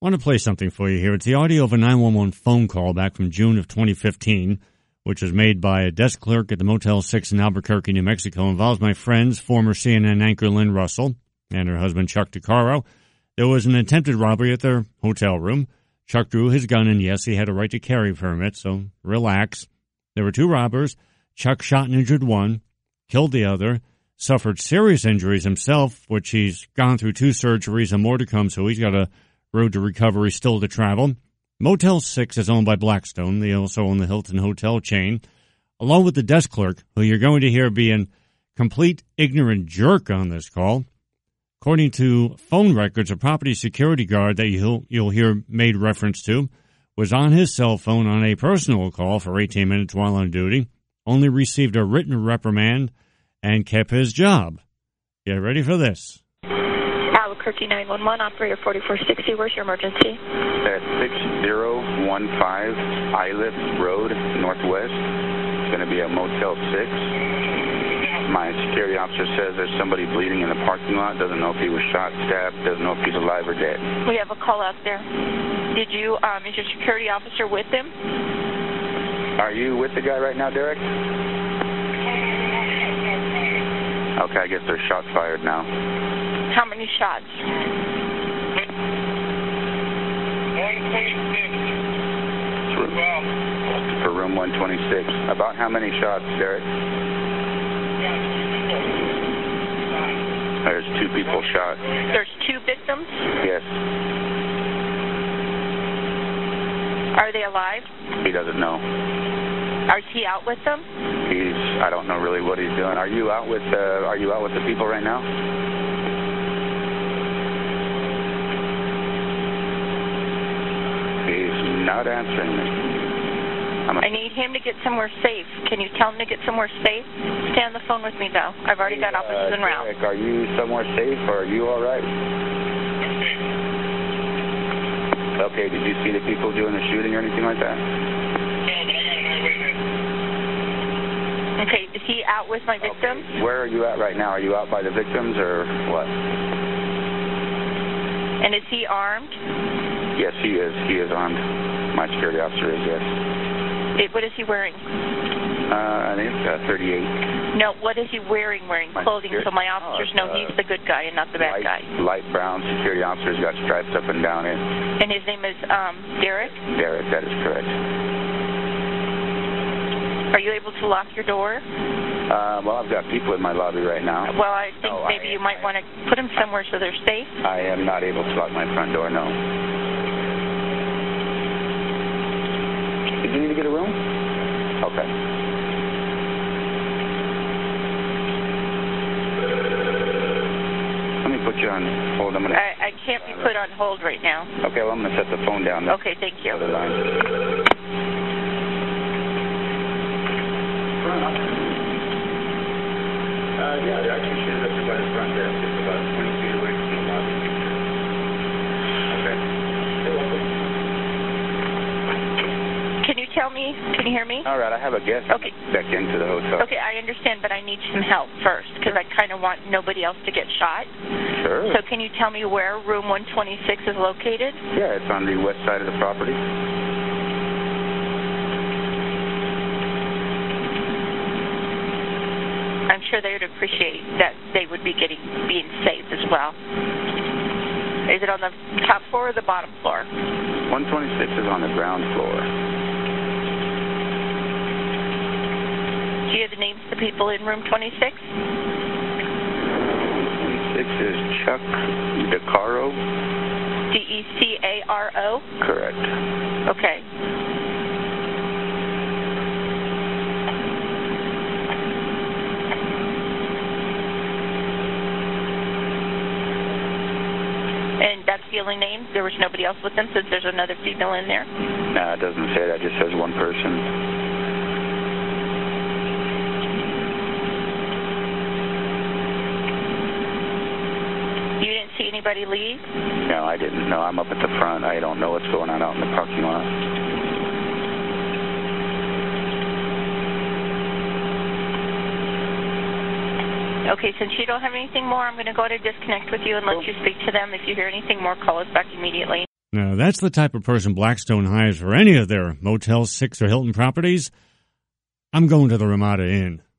I want to play something for you here. It's the audio of a 911 phone call back from June of 2015, which was made by a desk clerk at the Motel 6 in Albuquerque, New Mexico. It involves my friends, former CNN anchor Lynn Russell and her husband Chuck DeCaro. There was an attempted robbery at their hotel room. Chuck drew his gun, and yes, he had a right to carry permit, so relax. There were two robbers. Chuck shot and injured one, killed the other, suffered serious injuries himself, which he's gone through 2 surgeries and more to come, so he's got a road to recovery still to travel. Motel 6 is owned by Blackstone. They also own the Hilton Hotel chain, along with the desk clerk, who you're going to hear being complete ignorant jerk on this call. According to phone records, a property security guard that you'll hear made reference to was on his cell phone on a personal call for 18 minutes while on duty, only received a written reprimand, and kept his job. Get ready for this. Albuquerque 911, operator 4460, where's your emergency? At 6015 Islet Road, Northwest. It's going to be a Motel 6. My security officer says there's somebody bleeding in the parking lot. Doesn't know if he was shot, stabbed, doesn't know if he's alive or dead. We have a call out there. Is your security officer with him? Are you with the guy right now, Derek? Okay, I guess there's shots fired now. How many shots? For room 126. About how many shots, Derek? There's 2 people shot. There's 2 victims? Yes. Are they alive? He doesn't know. Is he out with them? I don't know really what he's doing. Are you out with the people right now? He's not answering me. I need him to get somewhere safe. Can you tell him to get somewhere safe? Stay on the phone with me, though. I've already got officers en route. Derek, are you somewhere safe, or are you all right? Okay, did you see the people doing the shooting or anything like that? Okay, is he out with my victims? Okay. Where are you at right now? Are you out by the victims, or what? And is he armed? Yes, he is. He is armed. My security officer is, yes. What is he wearing? I think it's 38. No, what is he wearing clothing so my officers know he's the good guy and not the bad guy? Light brown security officer's got stripes up and down it. And his name is Derek? Derek, that is correct. Are you able to lock your door? Well, I've got people in my lobby right now. Well, I think maybe you might want to put them somewhere so they're safe. I am not able to lock my front door, no. Did you need to get a room? Okay. Let me put you on hold. I can't be put on hold right now. Okay, well, I'm going to set the phone down. Okay, thank you. Other line. Yeah, they're actually shooting up by the front desk. It's about 20 feet away from the lobby. Okay. You're welcome. Can you hear me? All right, I have a guest back into the hotel. Okay, I understand, but I need some help first because I kind of want nobody else to get shot. Sure. So can you tell me where room 126 is located? Yeah, it's on the west side of the property. I'm sure they would appreciate that they would be being safe as well. Is it on the top floor or the bottom floor? 126 is on the ground floor. Do you have the names of the people in room 26? 26 is Chuck DeCaro. DeCaro? Correct. Okay. And that's the only name? There was nobody else with them since there's another female in there? No, it doesn't say that. It just says one person. You didn't see anybody leave? No, I didn't. No, I'm up at the front. I don't know what's going on out in the parking lot. Okay, since you don't have anything more, I'm going to go ahead and disconnect with you and let you speak to them. If you hear anything more, call us back immediately. Now, that's the type of person Blackstone hires for any of their Motel 6 or Hilton properties. I'm going to the Ramada Inn.